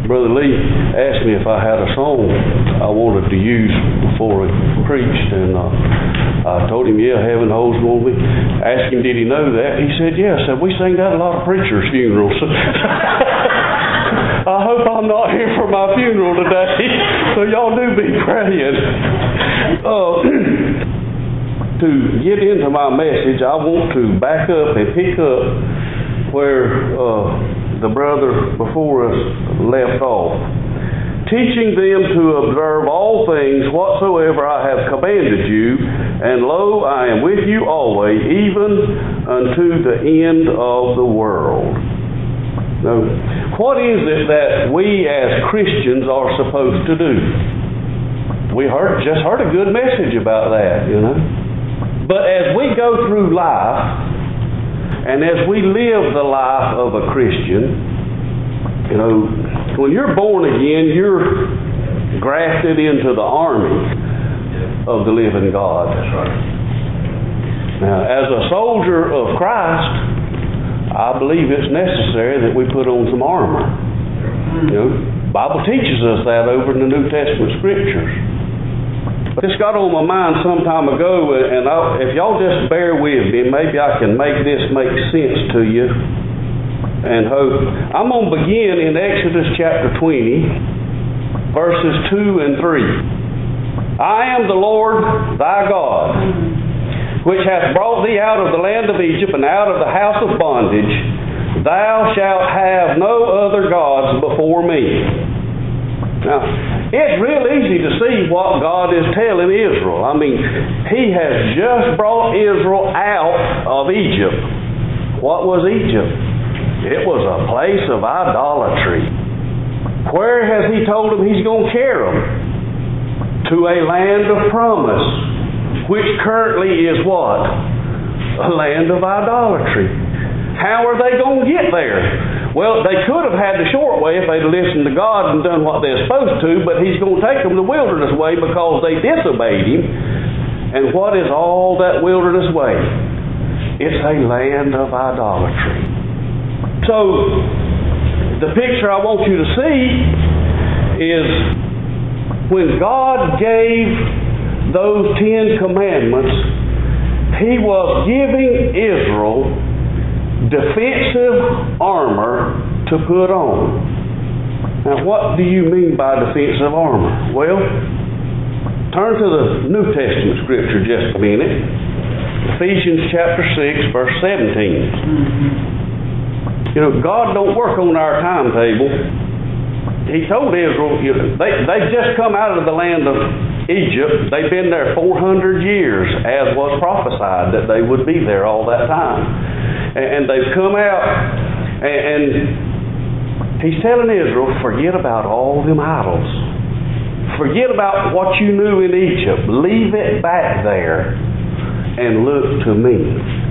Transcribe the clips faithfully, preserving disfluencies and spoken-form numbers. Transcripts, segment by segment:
Brother Lee asked me if I had a song I wanted to use before I preached, and uh, I told him, yeah, Heaven Holds On Me. Asked him, did he know that? He said, yes. I said, we sing that at a lot of preachers' funerals. I hope I'm not here for my funeral today, so y'all do be praying. Uh, to get into my message, I want to back up and pick up where uh, the brother before us left off. Teaching them to observe all things whatsoever I have commanded you, and lo, I am with you always, even unto the end of the world. Now, what is it that we as Christians are supposed to do? We heard just heard a good message about that, you know. But as we go through life, and as we live the life of a Christian, you know, when you're born again, you're grafted into the army of the living God. That's right. Now, as a soldier of Christ, I believe it's necessary that we put on some armor. You know, the Bible teaches us that over in the New Testament Scriptures. This got on my mind some time ago, and I, if y'all just bear with me, maybe I can make this make sense to you and hope. I'm going to begin in Exodus chapter twenty, verses two and three. I am the Lord thy God, which hath brought thee out of the land of Egypt and out of the house of bondage. Thou shalt have no other gods before me. Now, it's real easy to see what God is telling Israel. I mean, He has just brought Israel out of Egypt. What was Egypt? It was a place of idolatry. Where has He told them He's going to carry them? To a land of promise, which currently is what? A land of idolatry. How are they going to get there? Well, they could have had the short way if they'd listened to God and done what they're supposed to, but He's going to take them the wilderness way because they disobeyed Him. And what is all that wilderness way? It's a land of idolatry. So, the picture I want you to see is when God gave those Ten Commandments, He was giving Israel defensive armor to put on. Now, what do you mean by defensive armor? Well, turn to the New Testament Scripture just a minute. Ephesians chapter six, verse seventeen. You know, God don't work on our timetable. He told Israel, you know, they, they've just come out of the land of Egypt. They've been there four hundred years, as was prophesied that they would be there all that time. And they've come out, and He's telling Israel, forget about all them idols. Forget about what you knew in Egypt. Leave it back there and look to me.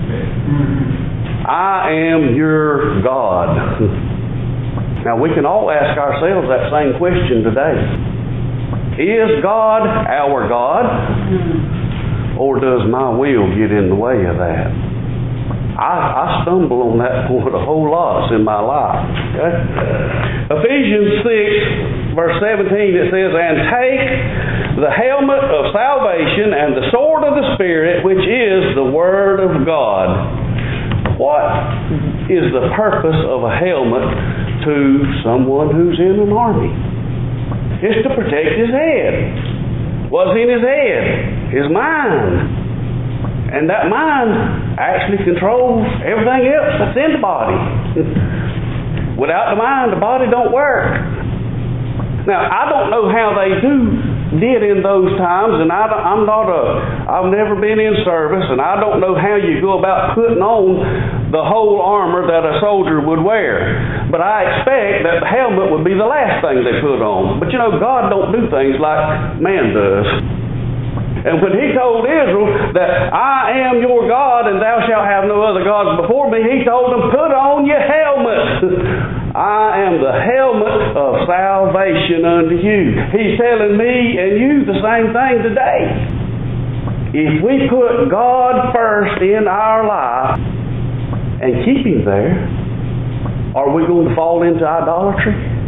I am your God. Now, we can all ask ourselves that same question today. Is God our God? Or does my will get in the way of that? I, I stumble on that point a whole lot in my life. Okay? Ephesians six, verse seventeen, it says, and take the helmet of salvation and the sword of the Spirit, which is the Word of God. What is the purpose of a helmet to someone who's in an army? It's to protect his head. What's in his head? His mind. And that mind actually controls everything else that's in the body. Without the mind, the body don't work. Now, I don't know how they do did in those times, and I, I'm not a, I've never been in service, and I don't know how you go about putting on the whole armor that a soldier would wear. But I expect that the helmet would be the last thing they put on. But you know, God don't do things like man does. And when He told Israel that I am your God and thou shalt have no other gods before me, He told them, put on your helmet. I am the helmet of salvation unto you. He's telling me and you the same thing today. If we put God first in our life and keep Him there, are we going to fall into idolatry?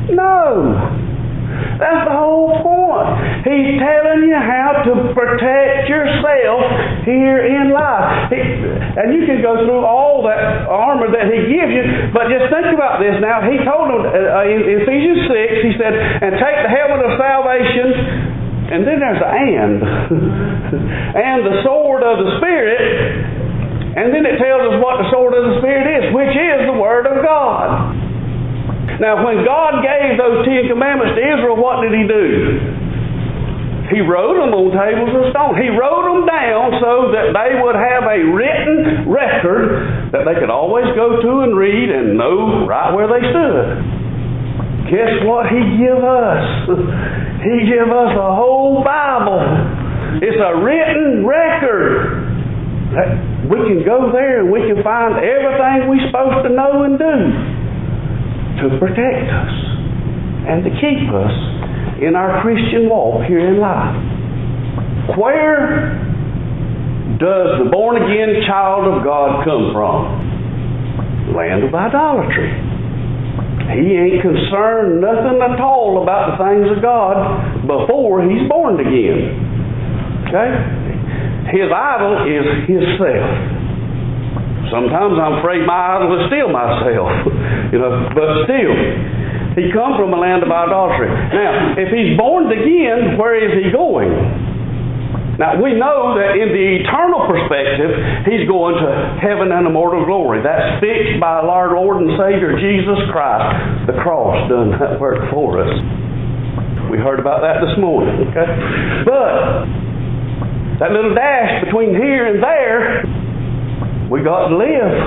No. That's the whole point. He's telling you how to protect yourself here in life. He, and you can go through all that armor that He gives you, but just think about this now. He told them uh, in Ephesians six, He said, and take the helmet of salvation, and then there's an and. and the sword of the Spirit, and then it tells us what the sword of the Spirit is, which is the Word of God. Now, when God gave those Ten Commandments to Israel, what did He do? He wrote them on tables of stone. He wrote them down so that they would have a written record that they could always go to and read and know right where they stood. Guess what He give us? He give us a whole Bible. It's a written record. We can go there and we can find everything we're supposed to know and do to protect us and to keep us in our Christian walk here in life. Where does the born-again child of God come from? The land of idolatry. He ain't concerned nothing at all about the things of God before he's born again. Okay? His idol is himself. Sometimes I'm afraid my idol is still myself. you know, but still, he come from a land of idolatry. Now, if he's born again, where is he going? Now, we know that in the eternal perspective, he's going to heaven and immortal glory. That's fixed by our Lord and Savior, Jesus Christ. The cross done that work for us. We heard about that this morning. Okay? But that little dash between here and there, we got to live.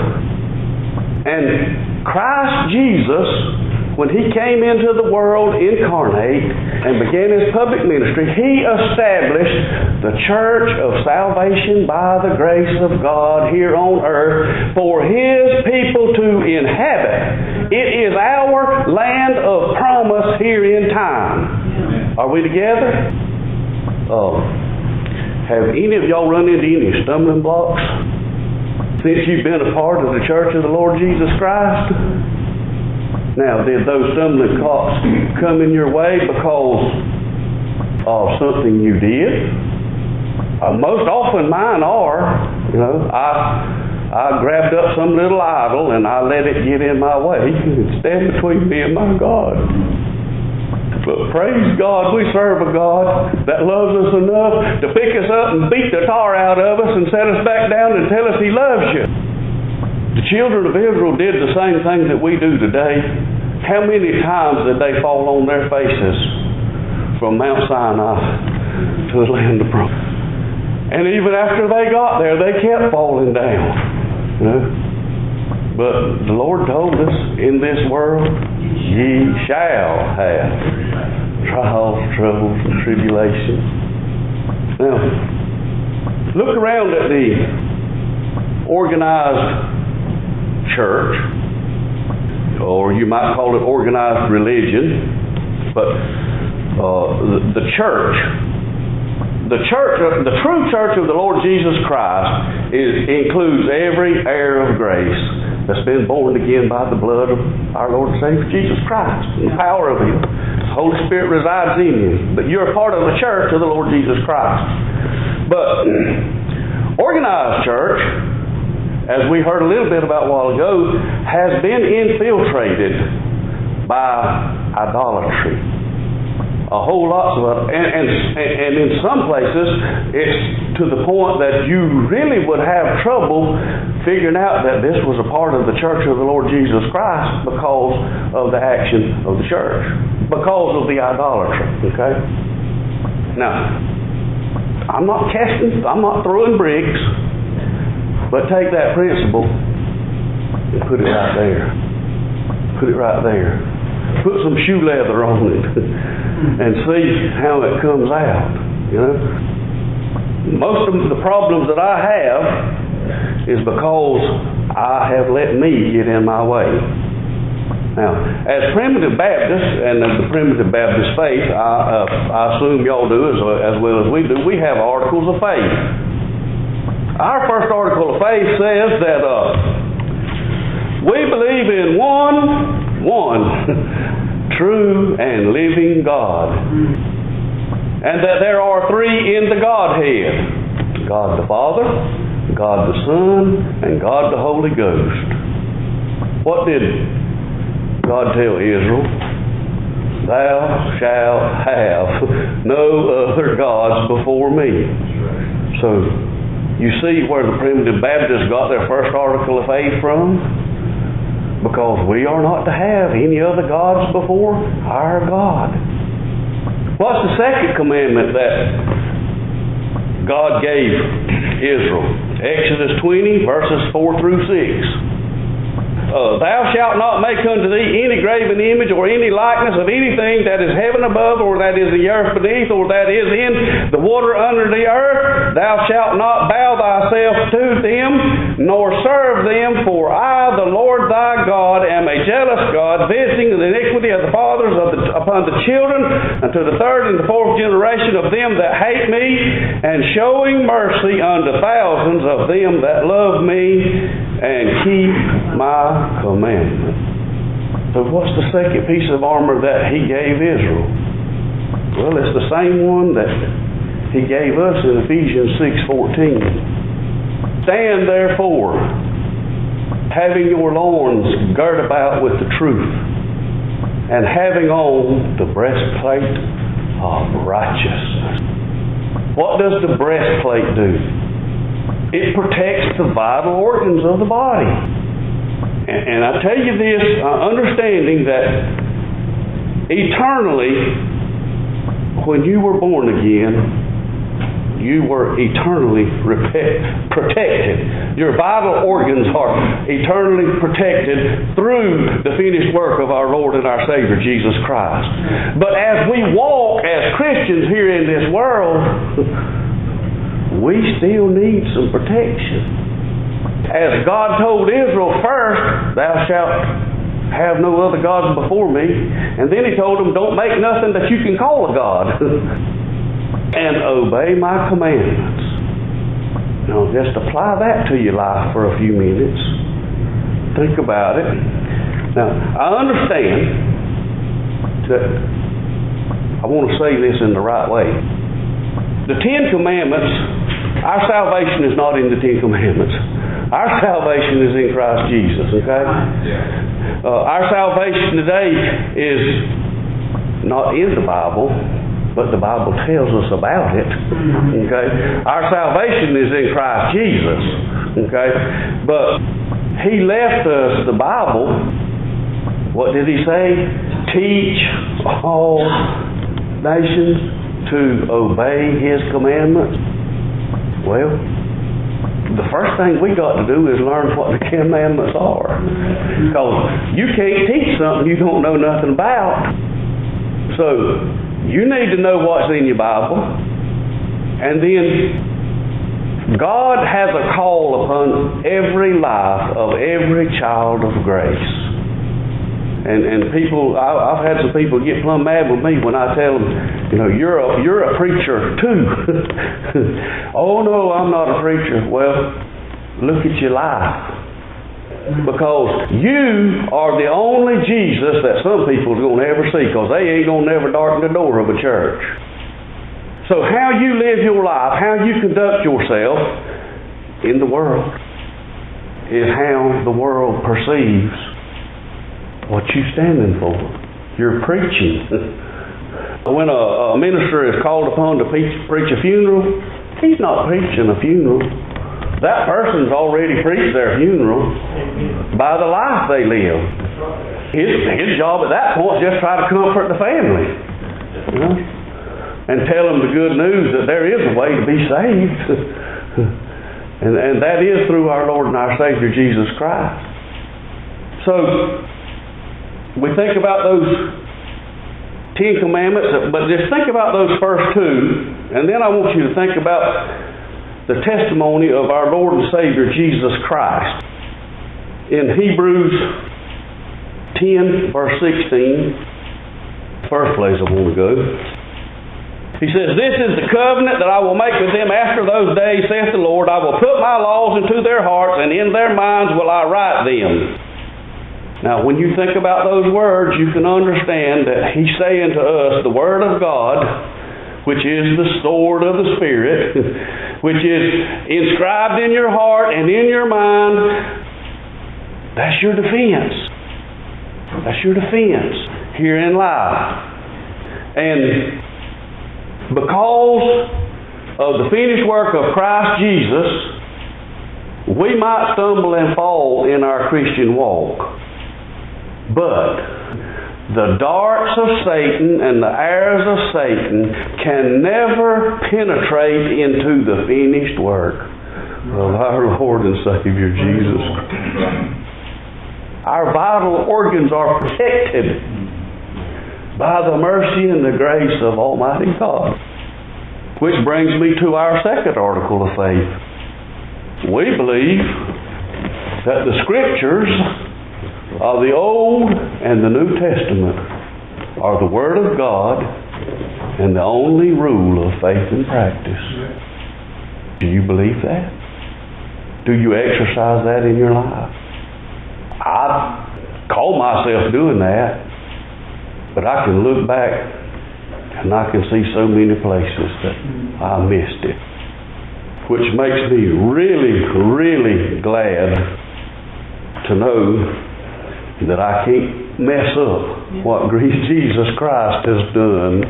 And Christ Jesus, when He came into the world incarnate and began His public ministry, He established the church of salvation by the grace of God here on earth for His people to inhabit. It is our land of promise here in time. Are we together? Oh. Have any of y'all run into any stumbling blocks since you've been a part of the church of the Lord Jesus Christ? Now, did those stumbling blocks come in your way because of something you did? Uh, most often mine are. You know, I I grabbed up some little idol and I let it get in my way and stand between me and my God. But praise God, we serve a God that loves us enough to pick us up and beat the tar out of us and set us back down and tell us He loves you. The children of Israel did the same thing that we do today. How many times did they fall on their faces from Mount Sinai to the land of promise? And even after they got there, they kept falling down. You know? But the Lord told us, in this world ye shall have trials, troubles, and tribulations. Now, look around at the organized church, or you might call it organized religion, but uh, the, the church, the church, the true church of the Lord Jesus Christ is, includes every heir of grace that's been born again by the blood of our Lord and Savior Jesus Christ, and the power of Him. The Holy Spirit resides in you. But you're a part of the church of the Lord Jesus Christ. But organized church, as we heard a little bit about a while ago, has been infiltrated by idolatry. A whole lot of it. And, and, and in some places, it's to the point that you really would have trouble figuring out that this was a part of the church of the Lord Jesus Christ because of the action of the church. Because of the idolatry. Okay? Now, I'm not casting, I'm not throwing bricks, but take that principle and put it right there. Put it right there. Put some shoe leather on it and see how it comes out. You know, most of the problems that I have is because I have let me get in my way. Now, as primitive Baptists and as the primitive Baptist faith, I, uh, I assume y'all do as, as well as we do, we have articles of faith. Our first article of faith says that uh, we believe in one, one, true and living God. And that there are three in the Godhead: God the Father, God the Son, and God the Holy Ghost. What did God tell Israel? Thou shalt have no other gods before me. So, you see where the primitive Baptists got their first article of faith from? Because we are not to have any other gods before our God. What's the second commandment that God gave Israel? Exodus twenty, verses four through six. Uh, Thou shalt not make unto thee any graven image or any likeness of anything that is heaven above, or that is the earth beneath, or that is in the water under the earth. Thou shalt not bow thyself to them, nor serve them, for I, the Lord thy God, am a jealous God, visiting the iniquity of the fathers of the, upon the children, unto the third and the fourth generation of them that hate me, and showing mercy unto thousands of them that love me and keep my commandment. So what's the second piece of armor that he gave Israel? Well, it's the same one that he gave us in Ephesians six fourteen. Stand therefore, having your loins girt about with the truth, and having on the breastplate of righteousness. What does the breastplate do? It protects the vital organs of the body. And, and I tell you this, uh, understanding that eternally, when you were born again, you were eternally rep- protected. Your vital organs are eternally protected through the finished work of our Lord and our Savior, Jesus Christ. But as we walk as Christians here in this world, we still need some protection. As God told Israel first, thou shalt have no other gods before me. And then he told them, don't make nothing that you can call a god. And obey my commandments. Now just apply that to your life for a few minutes. Think about it. Now, I understand that I want to say this in the right way. The Ten Commandments, our salvation is not in the Ten Commandments. Our salvation is in Christ Jesus, okay? Uh, our salvation today is not in the Bible, but the Bible tells us about it, okay? Our salvation is in Christ Jesus, okay? But He left us the Bible. What did He say? Teach all nations to obey His commandments. Well, the first thing we got to do is learn what the commandments are. Because you can't teach something you don't know nothing about. So, you need to know what's in your Bible. And then, God has a call upon every life of every child of grace. And and people, I, I've had some people get plumb mad with me when I tell them, you know, you're a, you're a preacher too. Oh no, I'm not a preacher. Well, look at your life. Because you are the only Jesus that some people are going to ever see, because they ain't going to never darken the door of a church. So how you live your life, how you conduct yourself in the world, is how the world perceives what you're standing for. You're preaching. When a, a minister is called upon to preach, preach a funeral, he's not preaching a funeral. That person's already preached their funeral by the life they live. His, his job at that point is just try to comfort the family, you know, and tell them the good news that there is a way to be saved. and, and that is through our Lord and our Savior Jesus Christ. So, we think about those Ten Commandments, but just think about those first two, and then I want you to think about the testimony of our Lord and Savior Jesus Christ. In Hebrews ten, verse sixteen, first place I want to go. He says, this is the covenant that I will make with them after those days, saith the Lord. I will put my laws into their hearts, and in their minds will I write them. Now, when you think about those words, you can understand that He's saying to us, the Word of God, which is the sword of the Spirit, which is inscribed in your heart and in your mind, that's your defense. That's your defense here in life. And because of the finished work of Christ Jesus, we might stumble and fall in our Christian walk. But the darts of Satan and the arrows of Satan can never penetrate into the finished work of our Lord and Savior Jesus Christ. Our vital organs are protected by the mercy and the grace of Almighty God. Which brings me to our second article of faith. We believe that the Scriptures of the Old and the New Testament are the Word of God and the only rule of faith and practice. Do you believe that? Do you exercise that in your life? I call myself doing that, but I can look back and I can see so many places that I missed it. Which makes me really, really glad to know that I can't mess up what Jesus Christ has done.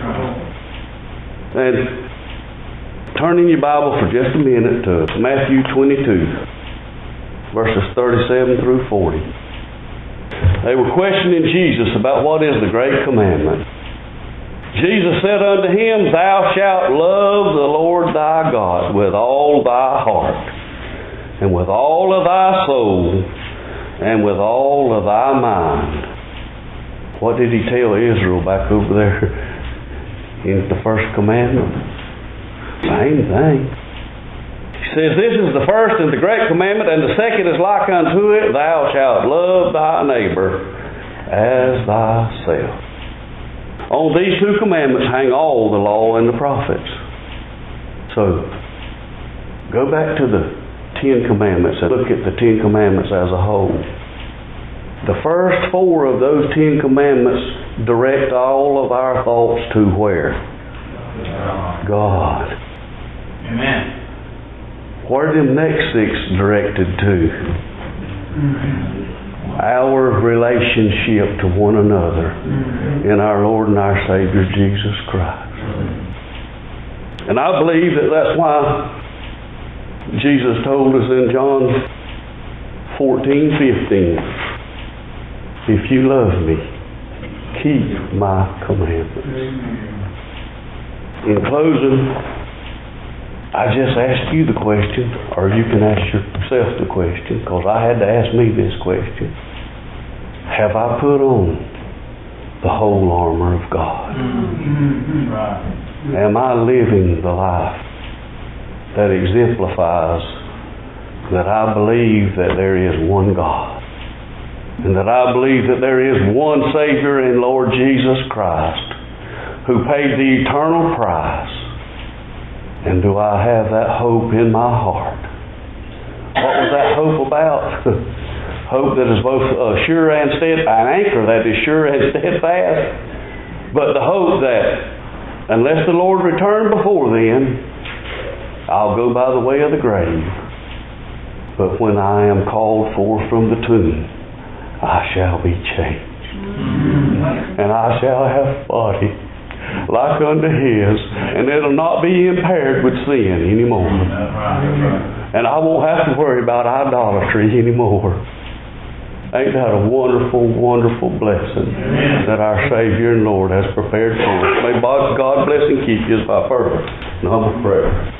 And turn in your Bible for just a minute to Matthew twenty-two, verses thirty-seven through forty. They were questioning Jesus about what is the great commandment. Jesus said unto him, Thou shalt love the Lord thy God with all thy heart, and with all of thy soul, and with all of thy mind. What did He tell Israel back over there in the first commandment? Same thing. He says, This is the first and the great commandment, and the second is like unto it, Thou shalt love thy neighbor as thyself. On these two commandments hang all the law and the prophets. So, go back to the Ten Commandments and look at the Ten Commandments as a whole. The first four of those Ten Commandments direct all of our thoughts to where? God. Amen. Where are them next six directed to? Our relationship to one another in our Lord and our Savior Jesus Christ. And I believe that that's why Jesus told us in John fourteen fifteen, If you love me, keep my commandments. In closing, I just asked you the question, or you can ask yourself the question, because I had to ask me this question. Have I put on the whole armor of God? Am I living the life that exemplifies that I believe that there is one God, and that I believe that there is one Savior in Lord Jesus Christ who paid the eternal price? And do I have that hope in my heart? What was that hope about? Hope that is both uh, sure and steadfast, an anchor that is sure and steadfast, but the hope that unless the Lord return before then, I'll go by the way of the grave. But when I am called forth from the tomb, I shall be changed. And I shall have a body like unto His, and it'll not be impaired with sin anymore. And I won't have to worry about idolatry anymore. Ain't that a wonderful, wonderful blessing that our Savior and Lord has prepared for us? May God bless and keep you is my prayer. And I'm a prayer.